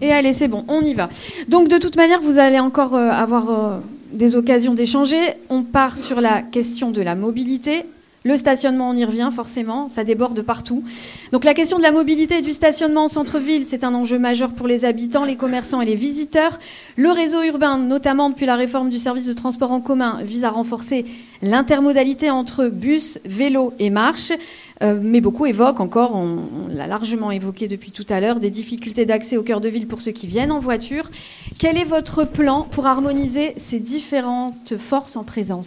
Et allez, c'est bon, on y va. Donc de toute manière, vous allez encore avoir des occasions d'échanger. On part sur la question de la mobilité. Le stationnement, on y revient forcément, ça déborde partout. Donc la question de la mobilité et du stationnement en centre-ville, c'est un enjeu majeur pour les habitants, les commerçants et les visiteurs. Le réseau urbain, notamment depuis la réforme du service de transport en commun, vise à renforcer l'intermodalité entre bus, vélo et marche. Mais beaucoup évoquent encore, on l'a largement évoqué depuis tout à l'heure, des difficultés d'accès au cœur de ville pour ceux qui viennent en voiture. Quel est votre plan pour harmoniser ces différentes forces en présence ?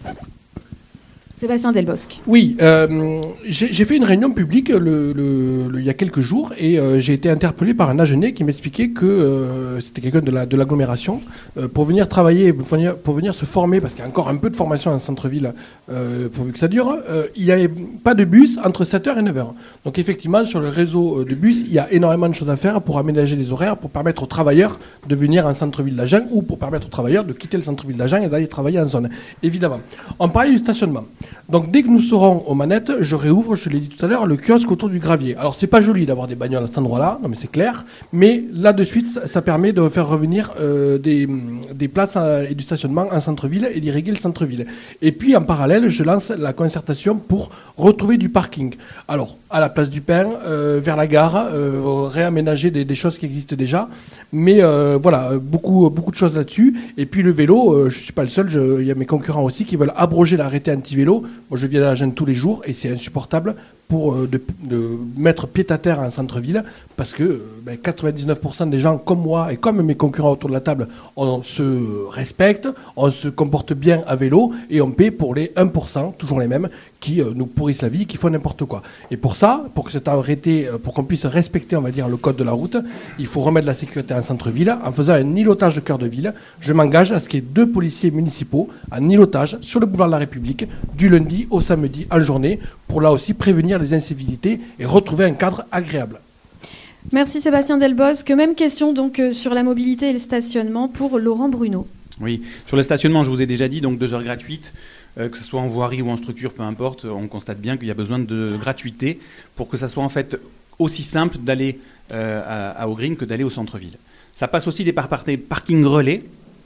Sébastien Delbosc. Oui, j'ai fait une réunion publique il y a quelques jours et j'ai été interpellé par un Agenais qui m'expliquait que c'était quelqu'un de l'agglomération pour venir travailler, pour venir se former, parce qu'il y a encore un peu de formation en centre-ville pourvu que ça dure. Il n'y avait pas de bus entre 7h et 9h. Donc effectivement, sur le réseau de bus, il y a énormément de choses à faire pour aménager des horaires, pour permettre aux travailleurs de venir en centre-ville d'Agen ou pour permettre aux travailleurs de quitter le centre-ville d'Agen et d'aller travailler en zone. Évidemment. On parlait du stationnement. Donc dès que nous serons aux manettes, je réouvre, je l'ai dit tout à l'heure, le kiosque autour du gravier. Alors c'est pas joli d'avoir des bagnoles à cet endroit-là, non mais c'est clair, mais là de suite ça permet de faire revenir des places et du stationnement en centre-ville et d'irriguer le centre-ville. Et puis en parallèle, je lance la concertation pour retrouver du parking. Alors à la place du Pin, vers la gare, réaménager des choses qui existent déjà, mais voilà, beaucoup de choses là-dessus. Et puis le vélo, je suis pas le seul, il y a mes concurrents aussi qui veulent abroger l'arrêté anti-vélo. Moi, je viens à Agen tous les jours et c'est insupportable de mettre pied à terre en centre-ville parce que 99% des gens comme moi et comme mes concurrents autour de la table, on se respecte, on se comporte bien à vélo et on paie pour les 1%, toujours les mêmes, qui nous pourrissent la vie, qui font n'importe quoi. Et pour ça, pour que cet arrêté, pour qu'on puisse respecter, on va dire, le code de la route, il faut remettre la sécurité en centre-ville en faisant un îlotage de cœur de ville. Je m'engage à ce qu'il y ait 2 policiers municipaux en îlotage sur le boulevard de la République du lundi au samedi en journée pour là aussi prévenir les incivilités et retrouver un cadre agréable. Merci Sébastien Delbosc. Même question donc sur la mobilité et le stationnement pour Laurent Bruno. Oui, sur le stationnement, je vous ai déjà dit, donc 2 heures gratuites, que ce soit en voirie ou en structure, peu importe, on constate bien qu'il y a besoin de gratuité pour que ça soit en fait aussi simple d'aller à Au Green que d'aller au centre-ville. Ça passe aussi par des parkings relais,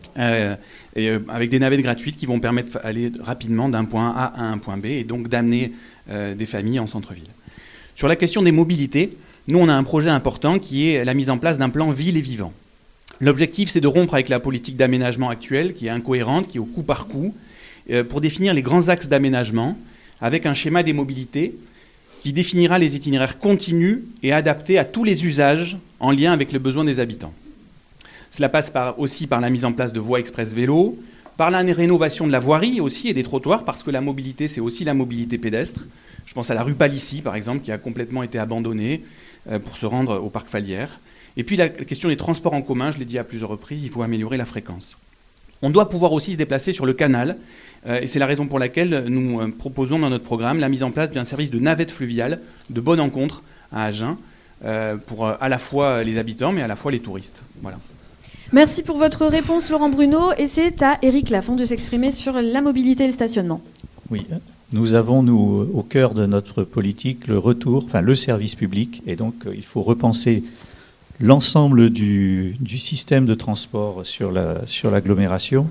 avec des navettes gratuites qui vont permettre d'aller rapidement d'un point A à un point B et donc d'amener des familles en centre-ville. Sur la question des mobilités, nous on a un projet important qui est la mise en place d'un plan ville et vivant. L'objectif c'est de rompre avec la politique d'aménagement actuelle qui est incohérente, qui est au coup par coup, pour définir les grands axes d'aménagement avec un schéma des mobilités qui définira les itinéraires continus et adaptés à tous les usages en lien avec les besoins des habitants. Cela passe aussi par la mise en place de voies express vélo, par la rénovation de la voirie aussi et des trottoirs, parce que la mobilité, c'est aussi la mobilité pédestre. Je pense à la rue Palissy, par exemple, qui a complètement été abandonnée pour se rendre au parc Fallières. Et puis la question des transports en commun, je l'ai dit à plusieurs reprises, il faut améliorer la fréquence. On doit pouvoir aussi se déplacer sur le canal, et c'est la raison pour laquelle nous proposons dans notre programme la mise en place d'un service de navette fluviale de bonne encontre à Agen, pour à la fois les habitants, mais à la fois les touristes. Voilà. Merci pour votre réponse, Laurent Bruno. Et c'est à Éric Lafont de s'exprimer sur la mobilité et le stationnement. Oui, nous avons, au cœur de notre politique, le service public. Et donc, il faut repenser l'ensemble du système de transport sur l'agglomération.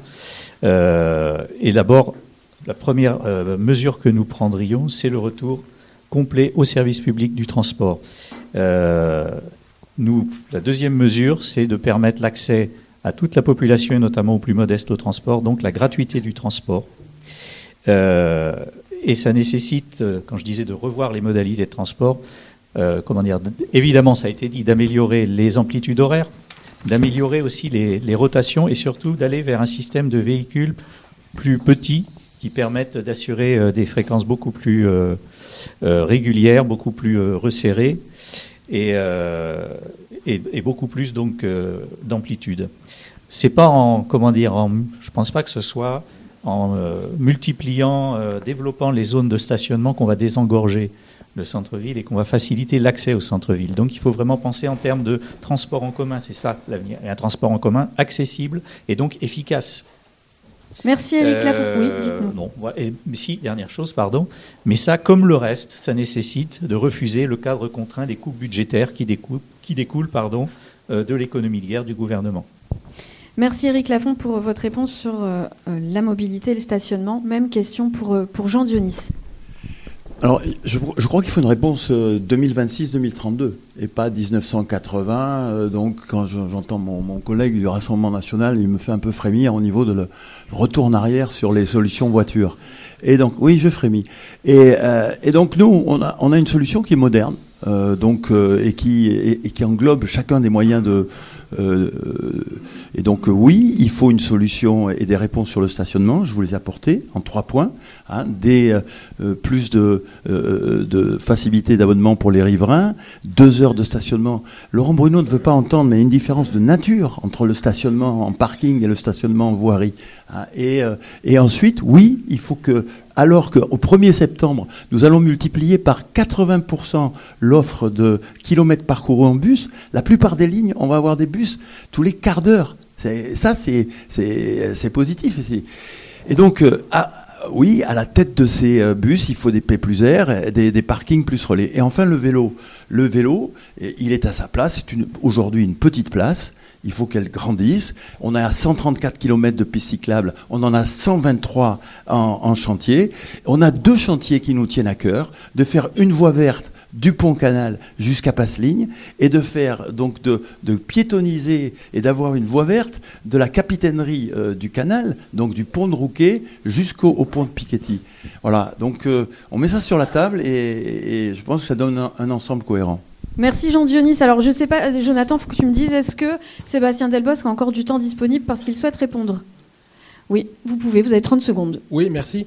Et d'abord, la première mesure que nous prendrions, c'est le retour complet au service public du transport. La deuxième mesure, c'est de permettre l'accès à toute la population, et notamment aux plus modestes au transport, donc la gratuité du transport. Et ça nécessite, quand je disais de revoir les modalités de transport, évidemment, ça a été dit, d'améliorer les amplitudes horaires, d'améliorer aussi les rotations et surtout d'aller vers un système de véhicules plus petits qui permettent d'assurer des fréquences beaucoup plus régulières, beaucoup plus resserrées. Et beaucoup plus donc d'amplitude. C'est pas je pense pas que ce soit en multipliant, développement les zones de stationnement qu'on va désengorger le centre-ville et qu'on va faciliter l'accès au centre-ville. Donc il faut vraiment penser en termes de transport en commun, c'est ça l'avenir, et un transport en commun accessible et donc efficace. Merci Éric Lafont. Oui, dites-nous. Dernière chose, pardon. Mais ça, comme le reste, ça nécessite de refuser le cadre contraint des coupes budgétaires qui découlent de l'économie de guerre du gouvernement. Merci Éric Lafont pour votre réponse sur la mobilité et le stationnement. Même question pour Jean Dionis. Alors, je crois qu'il faut une réponse 2026-2032 et pas 1980. Donc, quand j'entends mon collègue du Rassemblement national, il me fait un peu frémir au niveau de le retour en arrière sur les solutions voitures. Et donc, oui, je frémis. Et donc, nous, on a une solution qui est moderne, et qui englobe chacun des moyens de. Et donc oui, il faut une solution et des réponses sur le stationnement. Je vous les ai apportées en 3 points. Plus de facilité d'abonnement pour les riverains, 2 heures de stationnement. Laurent Bruno ne veut pas entendre, mais une différence de nature entre le stationnement en parking et le stationnement en voirie. Et ensuite, oui, il faut que, alors qu'au 1er septembre, nous allons multiplier par 80% l'offre de kilomètres parcourus en bus, la plupart des lignes, on va avoir des bus tous les quarts d'heure. C'est positif. Et donc, oui, à la tête de ces bus, il faut des P+R, des parkings plus relais. Et enfin, le vélo. Le vélo, il est à sa place. C'est aujourd'hui une petite place. Il faut qu'elle grandisse. On a 134 km de pistes cyclables. On en a 123 en chantier. On a 2 chantiers qui nous tiennent à cœur. De faire une voie verte du pont-canal jusqu'à Passe-Ligne et de faire, donc, de piétoniser et d'avoir une voie verte de la capitainerie du canal, donc du pont de Rouquet jusqu'au pont de Piketty. Voilà. Donc, on met ça sur la table et je pense que ça donne un ensemble cohérent. Merci Jean Dionis. Alors je ne sais pas, Jonathan, il faut que tu me dises, est-ce que Sébastien Delbosque a encore du temps disponible parce qu'il souhaite répondre ? Oui, vous pouvez, vous avez 30 secondes. Oui, merci.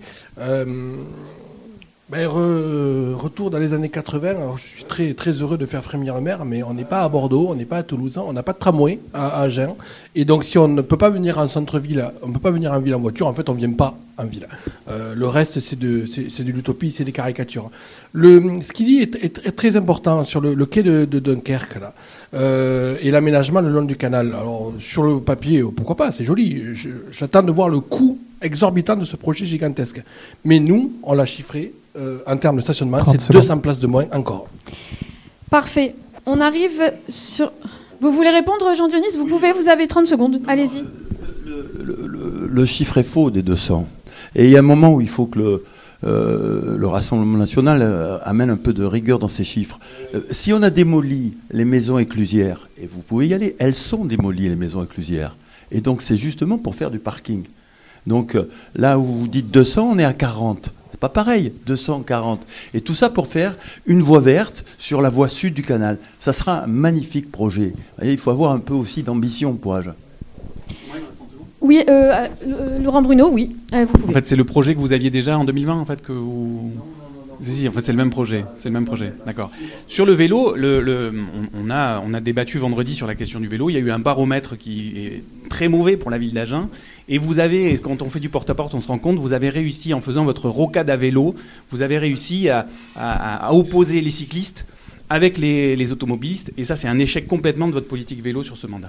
Retour dans les années 80, alors je suis très, très heureux de faire frémir le maire, mais on n'est pas à Bordeaux, on n'est pas à Toulouse, on n'a pas de tramway à Agen. Et donc si on ne peut pas venir en centre-ville, on ne peut pas venir en ville en voiture, en fait on ne vient pas en ville. Le reste c'est de l'utopie, c'est des caricatures. Ce qu'il dit est très important sur le quai de Dunkerque là, et l'aménagement le long du canal. Alors sur le papier, pourquoi pas, c'est joli. J'attends de voir le coût exorbitant de ce projet gigantesque. Mais nous, on l'a chiffré. En termes de stationnement, c'est 200 places de moins encore. Parfait. On arrive sur... Vous voulez répondre, Jean Dionis ? Vous pouvez, vous avez 30 secondes. Allez-y. Le chiffre est faux des 200. Et il y a un moment où il faut que le Rassemblement national amène un peu de rigueur dans ces chiffres. Si on a démoli les maisons éclusières, et vous pouvez y aller, elles sont démolies, les maisons éclusières. Et donc c'est justement pour faire du parking. Donc là où vous dites 200, on est à 40. C'est pas pareil, 240. Et tout ça pour faire une voie verte sur la voie sud du canal. Ça sera un magnifique projet. Vous voyez, il faut avoir un peu aussi d'ambition pour Agen. Oui, Laurent Bruno, oui, vous pouvez. En fait, c'est le projet que vous aviez déjà en 2020, en fait, que vous... Si, en fait, c'est le même projet. C'est le même projet. D'accord. Sur le vélo, on a débattu vendredi sur la question du vélo. Il y a eu un baromètre qui est très mauvais pour la ville d'Agen. Et vous avez, quand on fait du porte-à-porte, on se rend compte, vous avez réussi, en faisant votre rocade à vélo, vous avez réussi à opposer les cyclistes avec les automobilistes. Et ça, c'est un échec complètement de votre politique vélo sur ce mandat.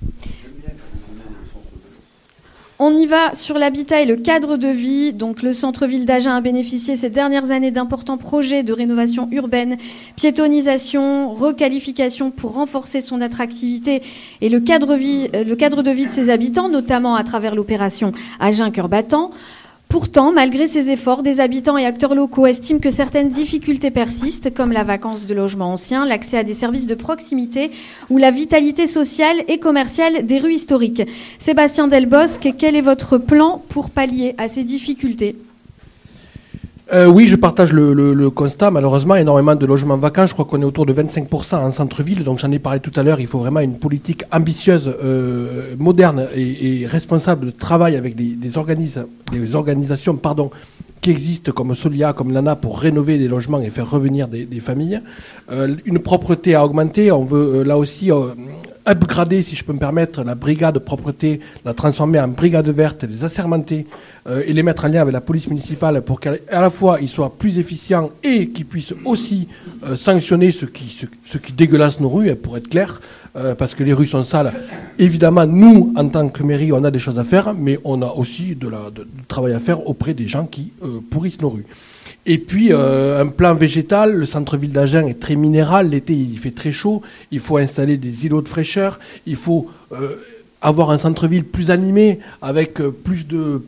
On y va sur l'habitat et le cadre de vie. Donc, le centre-ville d'Agen a bénéficié ces dernières années d'importants projets de rénovation urbaine, piétonisation, requalification pour renforcer son attractivité et le cadre de vie de ses habitants, notamment à travers l'opération Agen Cœur Battant. Pourtant, malgré ces efforts, des habitants et acteurs locaux estiment que certaines difficultés persistent, comme la vacance de logements anciens, l'accès à des services de proximité ou la vitalité sociale et commerciale des rues historiques. Sébastien Delbosque, quel est votre plan pour pallier à ces difficultés ? Oui, je partage le constat. Malheureusement, énormément de logements vacants. Je crois qu'on est autour de 25% en centre-ville. Donc, j'en ai parlé tout à l'heure. Il faut vraiment une politique ambitieuse, moderne et responsable de travail avec des organisations qui existent comme Solia, comme Nana, pour rénover des logements et faire revenir des familles. Une propreté à augmenter. On veut là aussi upgrader, si je peux me permettre, la brigade de propreté, la transformer en brigade verte, les assermenter et les mettre en lien avec la police municipale pour qu'à la fois ils soient plus efficients et qu'ils puissent aussi sanctionner ceux qui dégueulassent nos rues, pour être clair, parce que les rues sont sales. Évidemment, nous, en tant que mairie, on a des choses à faire, mais on a aussi du travail à faire auprès des gens qui pourrissent nos rues. Et puis, un plan végétal, le centre-ville d'Agen est très minéral. L'été, il fait très chaud. Il faut installer des îlots de fraîcheur. Il faut avoir un centre-ville plus animé, avec plus de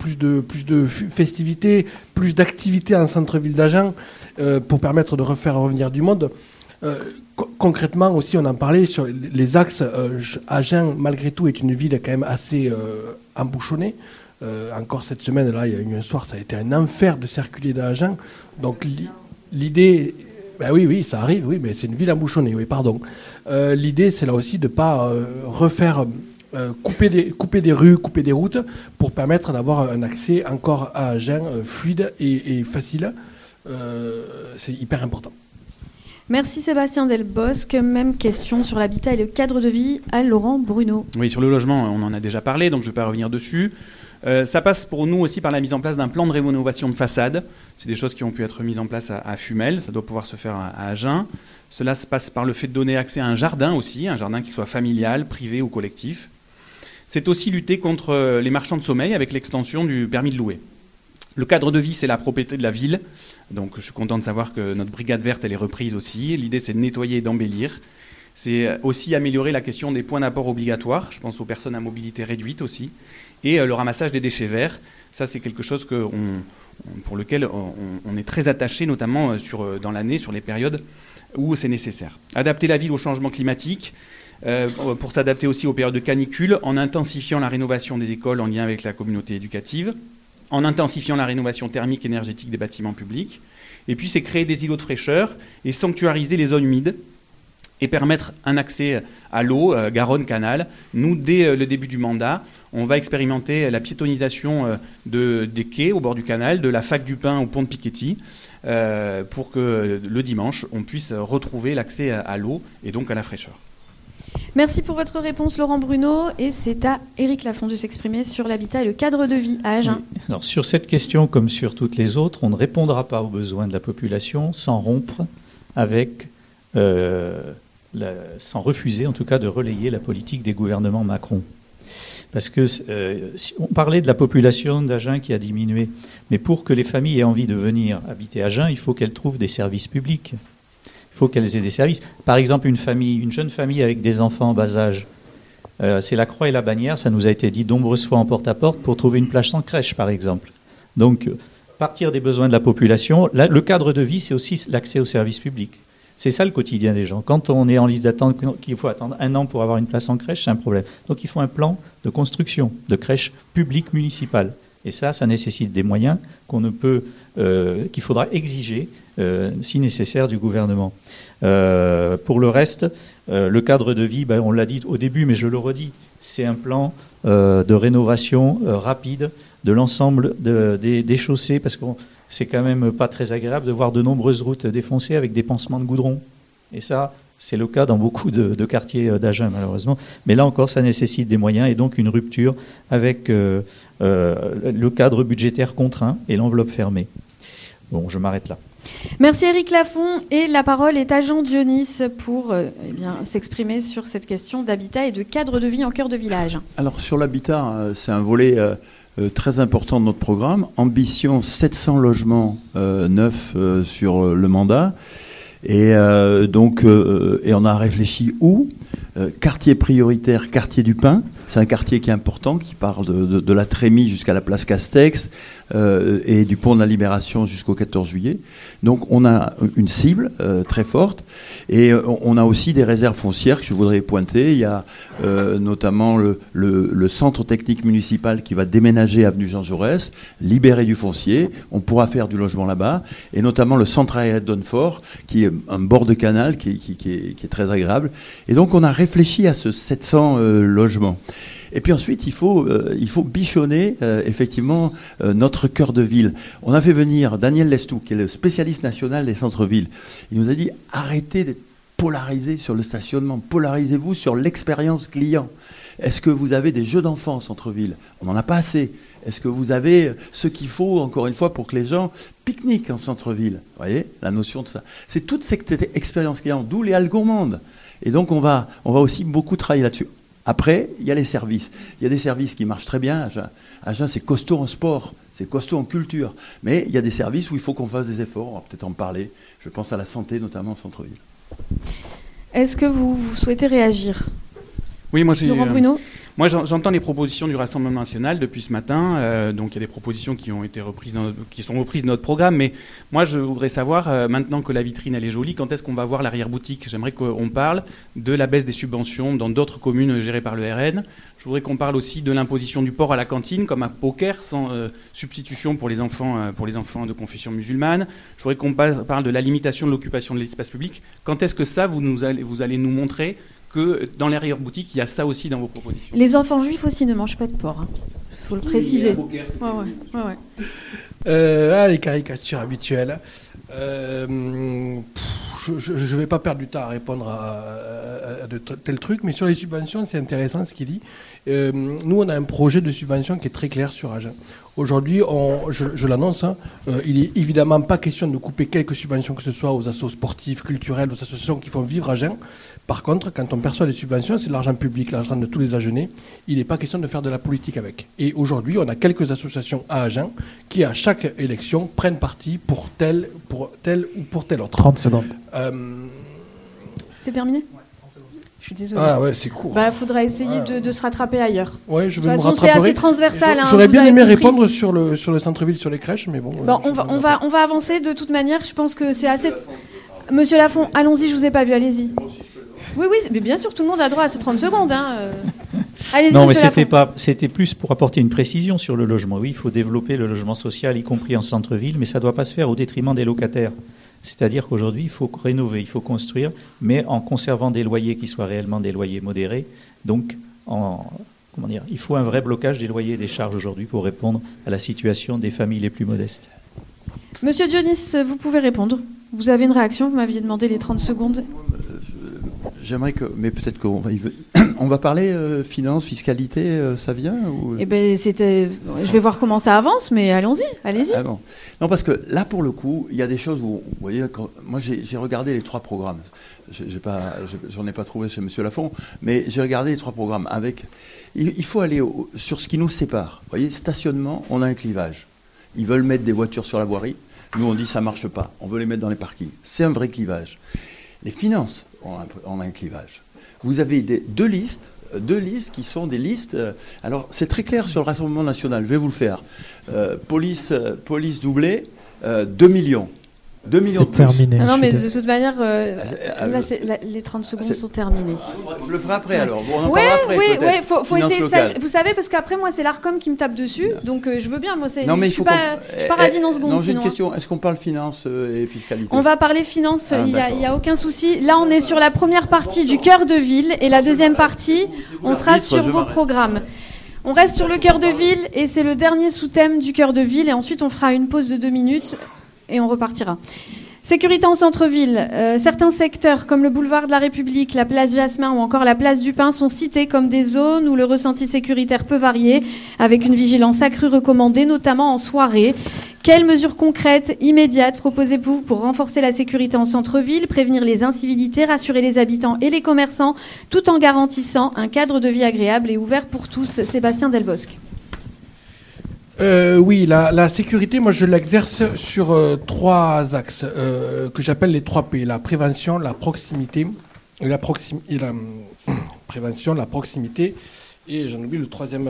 festivités, plus d'activités en centre-ville d'Agen, pour permettre de refaire revenir du monde. Concrètement aussi, on en parlait sur les axes. Agen, malgré tout, est une ville quand même assez embouchonnée. Encore cette semaine, là, il y a eu un soir, ça a été un enfer de circuler dans Agen. Donc l'idée, ben oui, ça arrive, oui, mais c'est une ville embouchonnée, oui, pardon. L'idée, c'est là aussi de ne pas refaire, couper des rues, couper des routes, pour permettre d'avoir un accès encore à Agen fluide et facile. C'est hyper important. Merci Sébastien Delbosque. Même question sur l'habitat et le cadre de vie à Laurent Bruno. Oui, sur le logement, on en a déjà parlé, donc je ne vais pas revenir dessus. Ça passe pour nous aussi par la mise en place d'un plan de rénovation de façade. C'est des choses qui ont pu être mises en place à Fumel, ça doit pouvoir se faire à Agen. Cela se passe par le fait de donner accès à un jardin aussi, un jardin qui soit familial, privé ou collectif. C'est aussi lutter contre les marchands de sommeil avec l'extension du permis de louer. Le cadre de vie, c'est la propriété de la ville. Donc je suis content de savoir que notre brigade verte, elle est reprise aussi. L'idée, c'est de nettoyer et d'embellir. C'est aussi améliorer la question des points d'apport obligatoires. Je pense aux personnes à mobilité réduite aussi. Et le ramassage des déchets verts. Ça, c'est quelque chose pour lequel on est très attaché, notamment dans l'année, sur les périodes où c'est nécessaire. Adapter la ville au changement climatique, pour s'adapter aussi aux périodes de canicule, en intensifiant la rénovation des écoles en lien avec la communauté éducative, en intensifiant la rénovation thermique énergétique des bâtiments publics. Et puis, c'est créer des îlots de fraîcheur et sanctuariser les zones humides et permettre un accès à l'eau, Garonne, Canal. Nous, dès le début du mandat, on va expérimenter la piétonisation des quais au bord du canal, de la fac du Pin au pont de Piketty, pour que le dimanche, on puisse retrouver l'accès à l'eau et donc à la fraîcheur. Merci pour votre réponse, Laurent Bruno. Et c'est à Éric Lafont de s'exprimer sur l'habitat et le cadre de vie à Agen. Oui. Alors, sur cette question, comme sur toutes les autres, on ne répondra pas aux besoins de la population sans rompre avec, sans refuser en tout cas de relayer la politique des gouvernements Macron. Parce que si on parlait de la population d'Agen qui a diminué, mais pour que les familles aient envie de venir habiter à Agen, il faut qu'elles trouvent des services publics. Il faut qu'elles aient des services. Par exemple, une jeune famille avec des enfants en bas âge, c'est la Croix et la Bannière, ça nous a été dit nombreuses fois en porte-à-porte, pour trouver une plage sans crèche, par exemple. Donc, partir des besoins de la population, le cadre de vie, c'est aussi l'accès aux services publics. C'est ça le quotidien des gens. Quand on est en liste d'attente, qu'il faut attendre 1 an pour avoir une place en crèche, c'est un problème. Donc il faut un plan de construction de crèches publiques municipales. Et ça nécessite des moyens qu'il faudra exiger, si nécessaire, du gouvernement. Pour le reste, le cadre de vie, on l'a dit au début, mais je le redis, c'est un plan de rénovation rapide de l'ensemble des chaussées, parce que c'est quand même pas très agréable de voir de nombreuses routes défoncées avec des pansements de goudron. Et ça, c'est le cas dans beaucoup de quartiers d'Agen, malheureusement. Mais là encore, ça nécessite des moyens et donc une rupture avec le cadre budgétaire contraint et l'enveloppe fermée. Bon, je m'arrête là. Merci Éric Lafont. Et la parole est à Jean Dionis pour s'exprimer sur cette question d'habitat et de cadre de vie en cœur de village. Alors sur l'habitat, c'est un volet très important de notre programme. Ambition 700 logements neufs sur le mandat. Et donc on a réfléchi où quartier prioritaire, quartier du Pin. C'est un quartier qui est important, qui part de la Trémie jusqu'à la place Castex et du pont de la Libération jusqu'au 14 juillet. Donc on a une cible très forte et on a aussi des réserves foncières que je voudrais pointer. Il y a notamment le centre technique municipal qui va déménager avenue Jean Jaurès, libérer du foncier. On pourra faire du logement là-bas. Et notamment le centre aérien de Donnefort, qui est un bord de canal qui est très agréable. Et donc on a réfléchi à ce 700 logements. Et puis ensuite, il faut bichonner effectivement notre cœur de ville. On a fait venir Daniel Lestou, qui est le spécialiste national des centres-villes. Il nous a dit, arrêtez d'être polarisés sur le stationnement, polarisez-vous sur l'expérience client. Est-ce que vous avez des jeux d'enfants en centre-ville ? On n'en a pas assez. Est-ce que vous avez ce qu'il faut, encore une fois, pour que les gens pique-niquent en centre-ville ? Vous voyez, la notion de ça. C'est toute cette expérience client, d'où les halles gourmandes. Et donc, on va aussi beaucoup travailler là-dessus. Après, il y a les services. Il y a des services qui marchent très bien. Agen, c'est costaud en sport, c'est costaud en culture. Mais il y a des services où il faut qu'on fasse des efforts. On va peut-être en parler. Je pense à la santé, notamment au centre-ville. Est-ce que vous souhaitez réagir? Oui, Laurent Bruno. Moi, j'entends les propositions du Rassemblement national depuis ce matin. Donc, il y a des propositions qui ont été reprises, qui sont reprises de notre programme. Mais moi, je voudrais savoir, maintenant que la vitrine elle est jolie, quand est-ce qu'on va voir l'arrière-boutique? J'aimerais qu'on parle de la baisse des subventions dans d'autres communes gérées par le RN. Je voudrais qu'on parle aussi de l'imposition du port à la cantine, comme à Beaucaire, sans substitution pour les enfants de confession musulmane. Je voudrais qu'on parle de la limitation de l'occupation de l'espace public. Quand est-ce que ça, vous allez nous montrer que dans l'arrière-boutique, il y a ça aussi dans vos propositions? Les enfants juifs aussi ne mangent pas de porc. Il faut le préciser. Les caricatures habituelles. Je ne vais pas perdre du temps à répondre à de tels trucs, mais sur les subventions, c'est intéressant ce qu'il dit. Nous, on a un projet de subvention qui est très clair sur Agen. Aujourd'hui, je l'annonce, il n'est évidemment pas question de couper quelques subventions que ce soit aux assos sportifs, culturels, aux associations qui font vivre Agen. Par contre, quand on perçoit des subventions, c'est de l'argent public, l'argent de tous les Agenais. Il n'est pas question de faire de la politique avec. Et aujourd'hui, on a quelques associations à Agen qui, à chaque élection, prennent parti pour tel ou pour tel autre. 30 secondes. C'est terminé ? Je suis désolée. Ah ouais, c'est court. Faudra essayer de se rattraper ailleurs. Ouais, je vais de toute me façon, c'est assez transversal. J'aurais bien aimé répondre sur le centre-ville, sur les crèches, mais bon. On va avancer de toute manière. Je pense que c'est assez. Monsieur Lafont, allons-y. Je vous ai pas vu. Allez-y. Oui, mais bien sûr, tout le monde a droit à ces 30 secondes. Allez-y. Non, mais Lafont. c'était plus pour apporter une précision sur le logement. Oui, il faut développer le logement social, y compris en centre-ville, mais ça ne doit pas se faire au détriment des locataires. C'est-à-dire qu'aujourd'hui, il faut rénover, il faut construire, mais en conservant des loyers qui soient réellement des loyers modérés. Donc, il faut un vrai blocage des loyers et des charges aujourd'hui pour répondre à la situation des familles les plus modestes. Monsieur Dionis, vous pouvez répondre. Vous avez une réaction, vous m'aviez demandé les 30 secondes. J'aimerais mais peut-être qu'on va parler finance, fiscalité, ça vient ou... Je vais voir comment ça avance, mais allons-y, allez-y. Ah bon. Non, parce que là, pour le coup, il y a des choses où, vous voyez, moi j'ai regardé les 3 programmes. J'en ai pas trouvé chez Monsieur Lafont, mais j'ai regardé les 3 programmes avec. Il faut aller sur ce qui nous sépare. Vous voyez, stationnement, on a un clivage. Ils veulent mettre des voitures sur la voirie. Nous, on dit ça marche pas. On veut les mettre dans les parkings. C'est un vrai clivage. Les finances, on a un clivage. Vous avez deux listes qui sont des listes. Alors, c'est très clair sur le Rassemblement national. Je vais vous le faire. Police doublée, 2 millions. 2 millions de plus. C'est terminé. Non, mais de toute manière, les 30 secondes sont terminées. Je le ferai après, alors. Bon, on en parlera après, oui, faut essayer de ça. locale. Vous savez, parce qu'après, moi, c'est l'ARCOM qui me tape dessus, donc je veux bien. Moi, non, mais je paradine en secondes. Non, j'ai sinon, une question. Est-ce qu'on parle finance et fiscalité? On va parler finance, il n'y a aucun souci. Là, on est sur la première partie du cœur de ville, et la deuxième partie, on sera sur vos programmes. On reste sur le cœur de ville, et c'est le dernier sous-thème du cœur de ville, et ensuite, on fera une pause de 2 minutes. Et on repartira. Sécurité en centre-ville. Certains secteurs, comme le boulevard de la République, la place Jasmin ou encore la place du Pin, sont cités comme des zones où le ressenti sécuritaire peut varier, avec une vigilance accrue recommandée, notamment en soirée. Quelles mesures concrètes, immédiates, proposez-vous pour renforcer la sécurité en centre-ville, prévenir les incivilités, rassurer les habitants et les commerçants, tout en garantissant un cadre de vie agréable et ouvert pour tous? Sébastien Delbosque. Oui, la sécurité, moi je l'exerce sur 3 axes que j'appelle les 3 P. La prévention, la proximité et la prévention, la proximité et j'en oublie le 3e.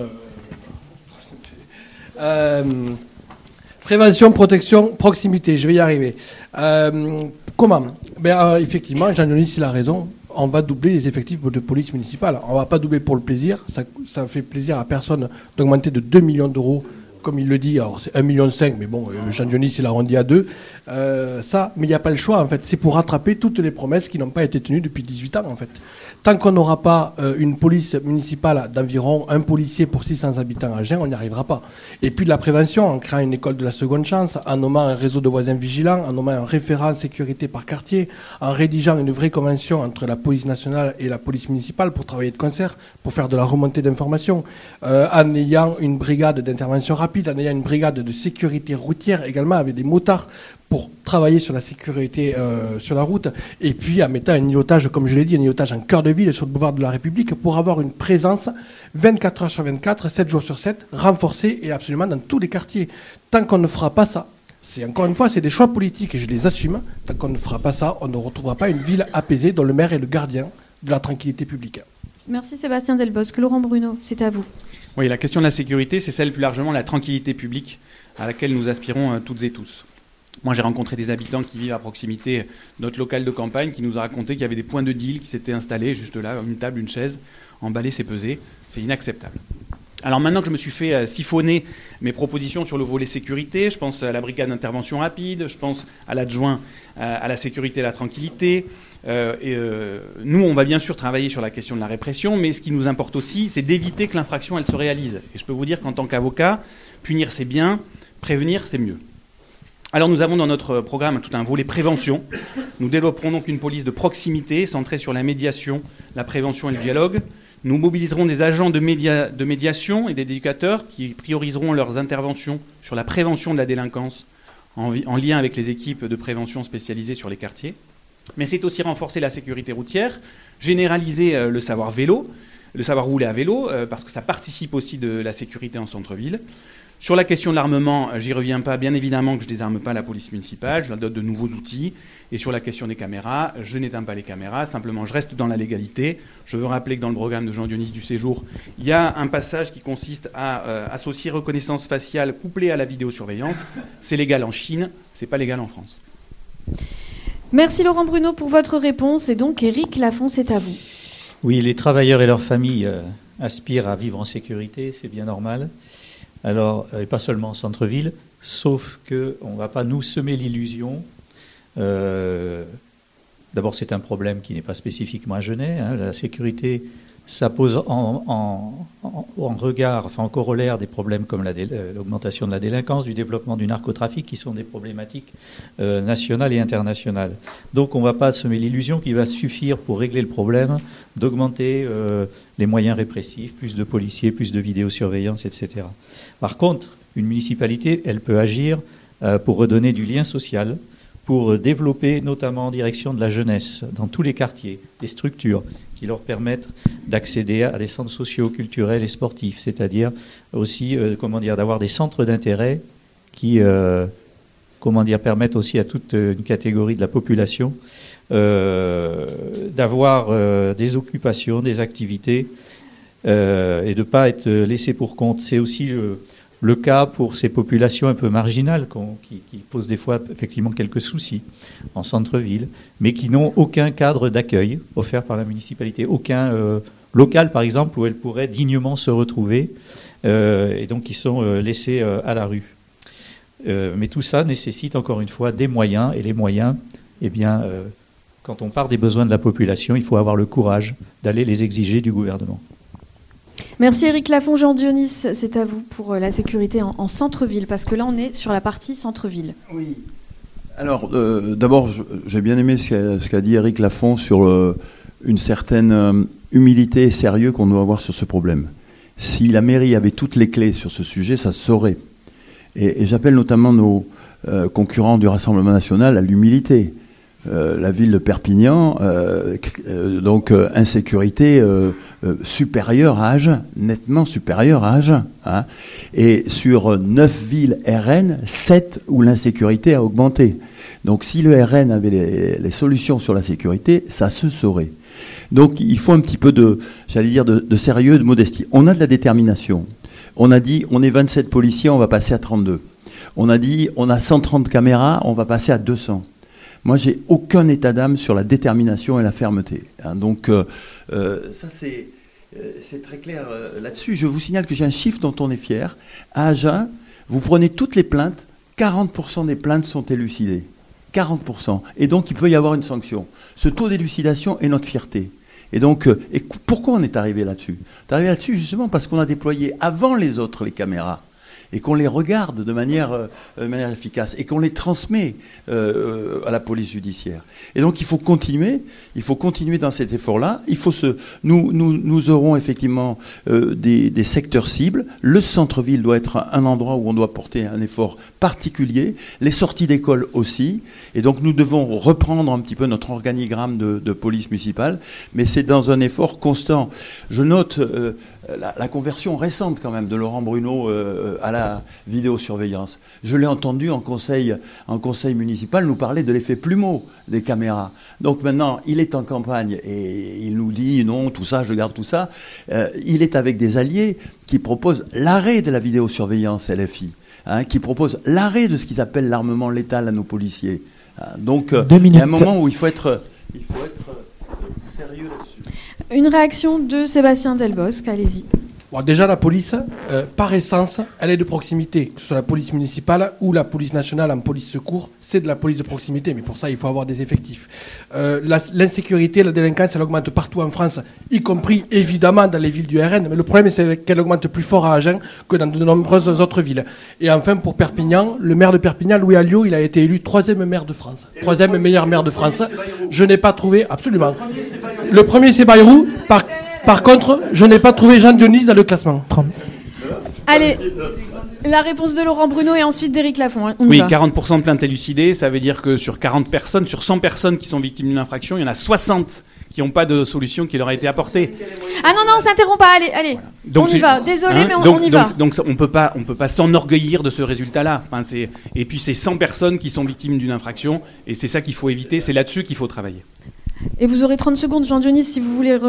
Prévention, protection, proximité. Je vais y arriver. Comment? Effectivement, Jean-Denis, il a raison. On va doubler les effectifs de police municipale. On ne va pas doubler pour le plaisir. Ça fait plaisir à personne d'augmenter de 2 millions d'euros. Comme il le dit, alors c'est 1,5 million, mais bon, Jean-Dionis, il arrondit à 2. Mais il n'y a pas le choix, en fait. C'est pour rattraper toutes les promesses qui n'ont pas été tenues depuis 18 ans, en fait. Tant qu'on n'aura pas une police municipale d'environ 1 policier pour 600 habitants à Agen, on n'y arrivera pas. Et puis de la prévention, en créant une école de la seconde chance, en nommant un réseau de voisins vigilants, en nommant un référent sécurité par quartier, en rédigeant une vraie convention entre la police nationale et la police municipale pour travailler de concert, pour faire de la remontée d'informations, en ayant une brigade d'intervention rapide, rapide en ayant une brigade de sécurité routière également avec des motards pour travailler sur la sécurité sur la route, et puis en mettant un îlotage, comme je l'ai dit, un îlotage en cœur de ville sur le boulevard de la République pour avoir une présence 24 heures sur 24, 7 jours sur 7, renforcée et absolument dans tous les quartiers. Tant qu'on ne fera pas ça, encore une fois, c'est des choix politiques et je les assume, tant qu'on ne fera pas ça, on ne retrouvera pas une ville apaisée dont le maire est le gardien de la tranquillité publique. Merci Sébastien Delbosque. Laurent Bruno, c'est à vous. Oui, la question de la sécurité, c'est celle plus largement de la tranquillité publique à laquelle nous aspirons toutes et tous. Moi, j'ai rencontré des habitants qui vivent à proximité de notre local de campagne qui nous a raconté qu'il y avait des points de deal qui s'étaient installés juste là, une table, une chaise, emballé, c'est pesé. C'est inacceptable. Alors maintenant que je me suis fait siphonner mes propositions sur le volet sécurité, je pense à la brigade d'intervention rapide, je pense à l'adjoint à la sécurité et la tranquillité. Nous, on va bien sûr travailler sur la question de la répression, mais ce qui nous importe aussi, c'est d'éviter que l'infraction, elle se réalise. Et je peux vous dire qu'en tant qu'avocat, punir, c'est bien, prévenir, c'est mieux. Alors nous avons dans notre programme tout un volet prévention. Nous développerons donc une police de proximité centrée sur la médiation, la prévention et le dialogue. Nous mobiliserons des agents de médiation et des éducateurs qui prioriseront leurs interventions sur la prévention de la délinquance en lien avec les équipes de prévention spécialisées sur les quartiers. Mais c'est aussi renforcer la sécurité routière, généraliser le savoir vélo, le savoir rouler à vélo, parce que ça participe aussi de la sécurité en centre-ville. Sur la question de l'armement, j'y reviens pas. Bien évidemment que je ne désarme pas la police municipale, je la dote de nouveaux outils. Et sur la question des caméras, je n'éteins pas les caméras, simplement je reste dans la légalité. Je veux rappeler que dans le programme de Jean-Dionis du Séjour, il y a un passage qui consiste à associer reconnaissance faciale couplée à la vidéosurveillance. C'est légal en Chine, c'est pas légal en France. Merci Laurent Bruno pour votre réponse. Et donc Éric Lafont, c'est à vous. Oui, les travailleurs et leurs familles aspirent à vivre en sécurité, c'est bien normal. Alors, et pas seulement en centre-ville, sauf qu'on ne va pas nous semer l'illusion. D'abord, c'est un problème qui n'est pas spécifiquement à Genève. La sécurité, ça pose en regard, enfin en corollaire des problèmes comme l'augmentation de la délinquance, du développement du narcotrafic, qui sont des problématiques nationales et internationales. Donc, on ne va pas semer l'illusion qu'il va suffire pour régler le problème d'augmenter les moyens répressifs, plus de policiers, plus de vidéosurveillance, etc. Par contre, une municipalité, elle peut agir pour redonner du lien social, pour développer notamment en direction de la jeunesse, dans tous les quartiers, des structures qui leur permettent d'accéder à des centres sociaux, culturels et sportifs, c'est-à-dire aussi d'avoir des centres d'intérêt qui permettent aussi à toute une catégorie de la population d'avoir des occupations, des activités et de ne pas être laissé pour compte. C'est aussi le cas pour ces populations un peu marginales qui posent des fois effectivement quelques soucis en centre-ville, mais qui n'ont aucun cadre d'accueil offert par la municipalité, aucun local par exemple où elles pourraient dignement se retrouver et donc qui sont laissées à la rue. Mais tout ça nécessite encore une fois des moyens, et les moyens, quand on part des besoins de la population, il faut avoir le courage d'aller les exiger du gouvernement. Merci Éric Lafont. Jean-Dionis, c'est à vous pour la sécurité en centre-ville, parce que là on est sur la partie centre-ville. Oui. Alors d'abord, j'ai bien aimé ce qu'a dit Éric Lafont sur une certaine humilité et sérieux qu'on doit avoir sur ce problème. Si la mairie avait toutes les clés sur ce sujet, ça se saurait. Et j'appelle notamment nos concurrents du Rassemblement national à l'humilité. La ville de Perpignan, insécurité supérieure à Agen, nettement supérieure à Agen. Hein. Et sur 9 villes RN, 7 où l'insécurité a augmenté. Donc si le RN avait les solutions sur la sécurité, ça se saurait. Donc il faut un petit peu de sérieux, de modestie. On a de la détermination. On a dit, on est 27 policiers, on va passer à 32. On a dit, on a 130 caméras, on va passer à 200. Moi, j'ai aucun état d'âme sur la détermination et la fermeté. Hein, donc, ça, c'est très clair là-dessus. Je vous signale que j'ai un chiffre dont on est fier. À Agen, vous prenez toutes les plaintes, 40% des plaintes sont élucidées. 40%. Et donc, il peut y avoir une sanction. Ce taux d'élucidation est notre fierté. Et donc, pourquoi on est arrivé là-dessus ? On est arrivé là-dessus justement parce qu'on a déployé avant les autres les caméras. et qu'on les regarde de manière efficace et qu'on les transmet à la police judiciaire. Et donc il faut continuer dans cet effort-là. Nous aurons effectivement des secteurs cibles. Le centre-ville doit être un endroit où on doit porter un effort particulier. Les sorties d'école aussi. Et donc nous devons reprendre un petit peu notre organigramme de police municipale, mais c'est dans un effort constant. Je note la conversion récente quand même de Laurent Bruno à la vidéosurveillance. Je l'ai entendu en conseil municipal nous parler de l'effet plumeau des caméras. Donc maintenant, il est en campagne et il nous dit non, tout ça, je garde tout ça. Il est avec des alliés qui proposent l'arrêt de la vidéosurveillance LFI, qui proposent l'arrêt de ce qu'ils appellent l'armement létal à nos policiers. Donc il y a un moment où il faut être sérieux là-dessus. Une réaction de Sébastien Delbosque, allez-y. Bon, déjà, la police, par essence, elle est de proximité. Que ce soit la police municipale ou la police nationale en police secours, c'est de la police de proximité. Mais pour ça, il faut avoir des effectifs. L'insécurité, la délinquance, elle augmente partout en France, y compris, évidemment, dans les villes du RN. Mais le problème, c'est qu'elle augmente plus fort à Agen que dans de nombreuses autres villes. Et enfin, pour Perpignan, le maire de Perpignan, Louis Alliot, il a été élu 3e maire de France. 3e meilleur maire de France. Je n'ai pas trouvé, absolument. Le premier, c'est Bayrou. Par contre, je n'ai pas trouvé Jean Dionis dans le classement. Allez, la réponse de Laurent Bruno et ensuite d'Éric Lafont. Oui, 40% de plaintes élucidées, ça veut dire que sur 40 personnes, sur 100 personnes qui sont victimes d'une infraction, il y en a 60 qui n'ont pas de solution qui leur a été apportée. Ah non, on s'interrompt pas, allez. Donc, on y va. Désolé, mais on y va. Donc on peut pas s'enorgueillir de ce résultat-là. Enfin, et puis c'est 100 personnes qui sont victimes d'une infraction, et c'est ça qu'il faut éviter, c'est là-dessus qu'il faut travailler. Et vous aurez 30 secondes, Jean Dionis, si vous voulez...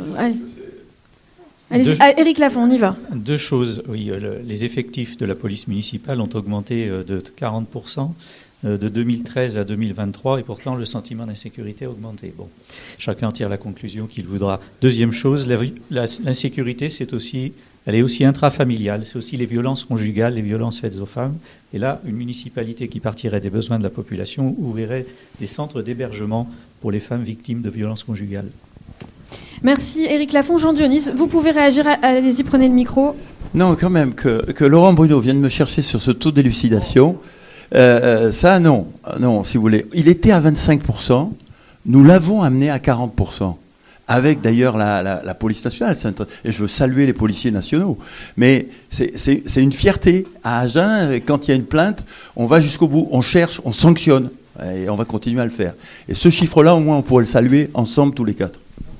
Allez, Éric Lafont, on y va. Deux choses. Oui, les effectifs de la police municipale ont augmenté de 40% de 2013 à 2023, et pourtant le sentiment d'insécurité a augmenté. Bon, chacun tire la conclusion qu'il voudra. Deuxième chose, l'insécurité, elle est aussi intrafamiliale. C'est aussi les violences conjugales, les violences faites aux femmes. Et là, une municipalité qui partirait des besoins de la population ouvrirait des centres d'hébergement pour les femmes victimes de violences conjugales. Merci Éric Lafont. Jean Dionis, vous pouvez réagir. Allez-y, prenez le micro. Non, quand même, que Laurent Bruno vienne me chercher sur ce taux d'élucidation, ça, non, si vous voulez. Il était à 25%, nous l'avons amené à 40%. Avec d'ailleurs la police nationale. Et je veux saluer les policiers nationaux. Mais c'est une fierté. À Agen, quand il y a une plainte, on va jusqu'au bout, on cherche, on sanctionne. Et on va continuer à le faire. Et ce chiffre-là, au moins, on pourrait le saluer ensemble, tous les quatre.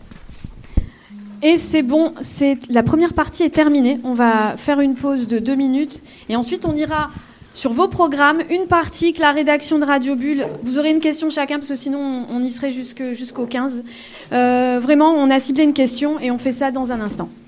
Et c'est bon, la première partie est terminée. On va faire une pause de 2 minutes. Et ensuite, on ira sur vos programmes. Une partie que la rédaction de Radio Bulle. Vous aurez une question chacun, parce que sinon, on y serait jusqu'au 15. Vraiment, on a ciblé une question et on fait ça dans un instant.